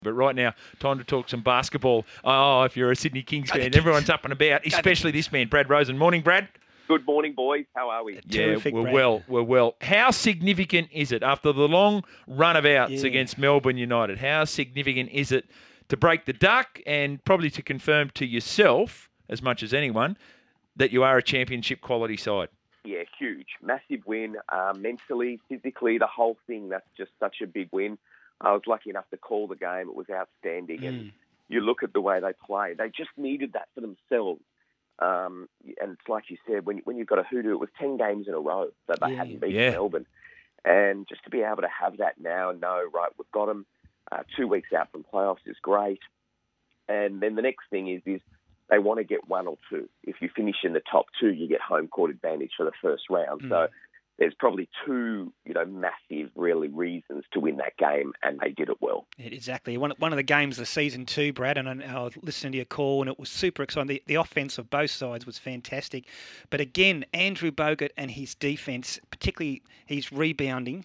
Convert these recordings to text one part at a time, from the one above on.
But right now, time to talk some basketball. Oh, if you're a Sydney Kings fan, everyone's up and about, especially this man, Brad Rosen. Morning, Brad. Good morning, boys. How are we? Terrific, we're Brad. well. We're well. How significant is it after the long run of outs against Melbourne United? How significant is it to break the duck and probably to confirm to yourself, as much as anyone, that you are a championship quality side? Yeah, huge. Massive win. Mentally, physically, the whole thing. That's just such a big win. I was lucky enough to call the game. It was outstanding. And you look at the way they play. They just needed that for themselves. And it's like you said, when you've got a hoodoo, it was 10 games in a row that they hadn't beaten Melbourne. And just to be able to have that now and know, right, we've got them 2 weeks out from playoffs is great. And then the next thing is they want to get one or two. If you finish in the top two, you get home court advantage for the first round. So there's probably two, massive, really, reasons to win that game, and they did it well. Exactly. One of the games of season 2, Brad, and I was listening to your call, and it was super exciting. The offense of both sides was fantastic. But again, Andrew Bogut and his defense, particularly his rebounding,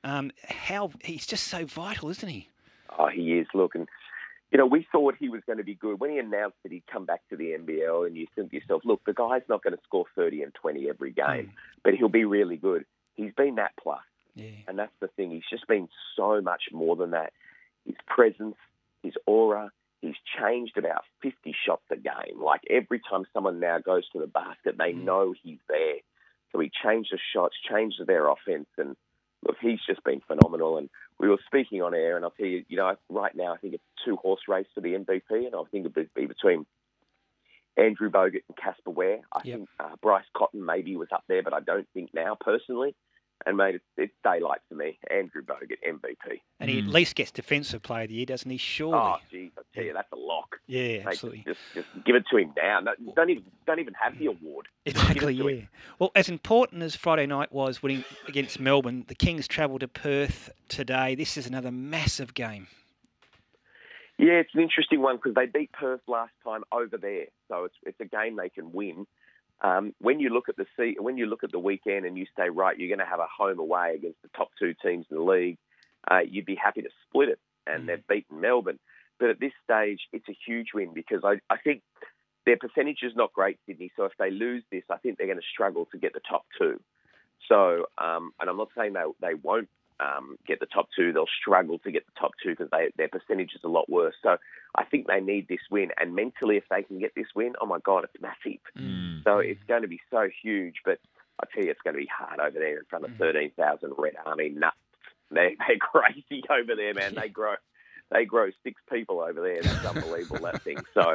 he's just so vital, isn't he? Oh, he is. Look, and we thought he was going to be good. When he announced that he'd come back to the NBL, and you think to yourself, look, the guy's not going to score 30 and 20 every game, but he'll be really good. He's been that plus. Yeah. And that's the thing. He's just been so much more than that. His presence, his aura, he's changed about 50 shots a game. Like every time someone now goes to the basket, they know he's there. So he changed the shots, changed their offense, and look, he's just been phenomenal. And we were speaking on air, and I'll tell you, right now I think it's a 2-horse race for the MVP, and I think it'll be between Andrew Bogut and Casper Ware. I think Bryce Cotton maybe was up there, but I don't think now, personally. And, mate, it's daylight for me. Andrew Bogut, MVP. And he at least gets Defensive Player of the Year, doesn't he? Surely. Oh, geez, I tell you, that's a lock. Yeah, Mate, absolutely. Just give it to him now. No, don't even have the award. Exactly, yeah. Well, as important as Friday night was winning against Melbourne, the Kings travel to Perth today. This is another massive game. Yeah, it's an interesting one because they beat Perth last time over there, so it's a game they can win. When you look at the weekend and you say, right, you're going to have a home away against the top two teams in the league, you'd be happy to split it, and they've beaten Melbourne. But at this stage, it's a huge win because I think their percentage is not great, Sydney. So if they lose this, I think they're going to struggle to get the top two. So, and I'm not saying they won't get the top two. They'll struggle to get the top two because their percentage is a lot worse. So I think they need this win. And mentally, if they can get this win, oh, my God, it's massive. So it's going to be so huge. But I tell you, it's going to be hard over there in front of 13,000 Red Army nuts. They're crazy over there, man. They grow 6 people over there. That's unbelievable, that thing. So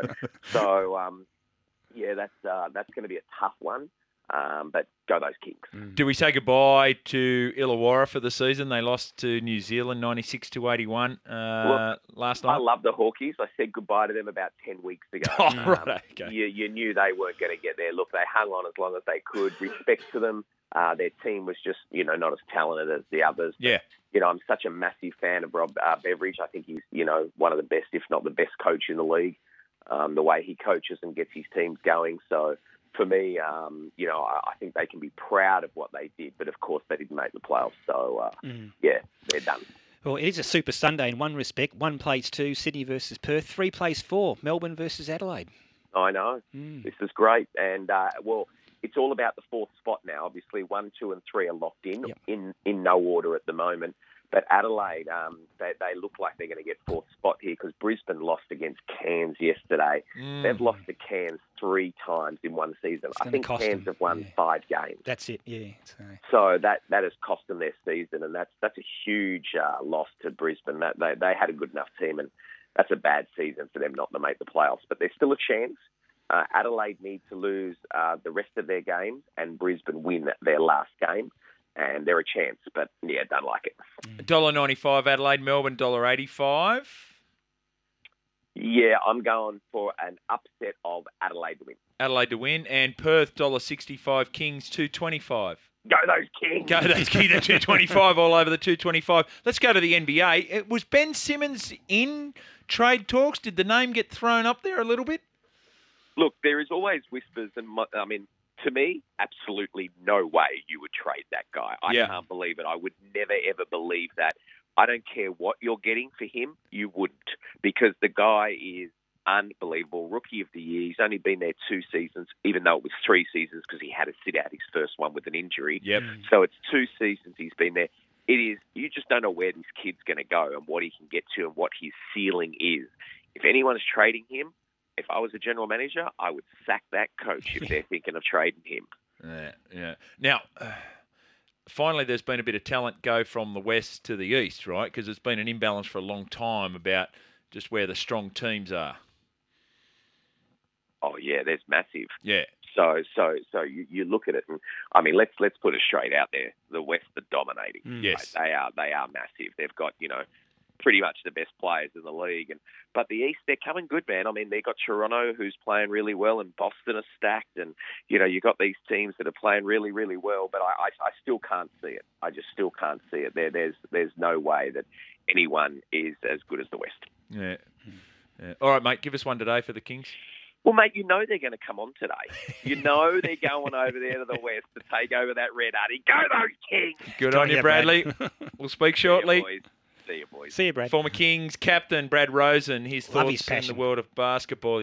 that's going to be a tough one. But go those Kings. Do we say goodbye to Illawarra for the season? They lost to New Zealand 96-81 last night. I love the Hawkies. I said goodbye to them about 10 weeks ago. Oh, right, okay. You knew they weren't going to get there. Look, they hung on as long as they could. Respect to them. Their team was just, not as talented as the others. Yeah. But, I'm such a massive fan of Rob Beveridge. I think he's, one of the best, if not the best coach in the league. The way he coaches and gets his teams going. So, for me, I think they can be proud of what they did, but of course they didn't make the playoffs. So, they're done. Well, it is a Super Sunday in one respect. 1 plays 2, Sydney versus Perth. 3 plays 4, Melbourne versus Adelaide. I know. This is great. And, it's all about the 4th spot now. Obviously, 1, 2 and 3 are locked in no order at the moment. But Adelaide, they look like they're going to get 4th spot here because Brisbane lost against Cairns yesterday. They've lost to Cairns 3 times in one season. I think Cairns have won 5 games. That's it, yeah. So that has cost them their season, and that's a huge loss to Brisbane. They had a good enough team, and that's a bad season for them not to make the playoffs. But there's still a chance. Adelaide need to lose the rest of their games, and Brisbane win their last game. And they're a chance, but don't like it. $1.95 Adelaide, Melbourne $1.85. Yeah, I'm going for an upset of Adelaide to win. Adelaide to win, and Perth $1.65, Kings $2.25. Go those Kings. Go those Kings, the 225 all over the 225. Let's go to the NBA. Was Ben Simmons in trade talks? Did the name get thrown up there a little bit? Look, there is always whispers, and to me, absolutely no way you would trade that guy. I can't believe it. I would never, ever believe that I don't care what you're getting for him, you wouldn't, because the guy is unbelievable. Rookie of the year. He's only been there 2 seasons, even though it was 3 seasons because he had to sit out his first one with an injury. Yep. So it's 2 seasons he's been there. It is, you just don't know where this kid's going to go and what he can get to and what his ceiling is. If anyone's trading him, if I was a general manager, I would sack that coach if they're thinking of trading him. Yeah. Now, finally, there's been a bit of talent go from the west to the east, right? Because it's been an imbalance for a long time about just where the strong teams are. Oh yeah, there's massive. Yeah. So you look at it, and I mean, let's put it straight out there. The West are dominating. Yes, they are massive. They've got pretty much the best players in the league, but the East, they're coming good, man. I mean, they got Toronto, who's playing really well, and Boston are stacked, and you got these teams that are playing really, really well. But I still can't see it. I just still can't see it. There's no way that anyone is as good as the West. Yeah. All right, mate. Give us one today for the Kings. Well, mate, they're going to come on today. They're going over there to the West to take over that red Addy. Go those Kings! Good on you, Bradley. We'll speak shortly. See you, boys. See you, Brad. Former Kings captain Brad Rosen, his Love thoughts his in the passion. world of basketball.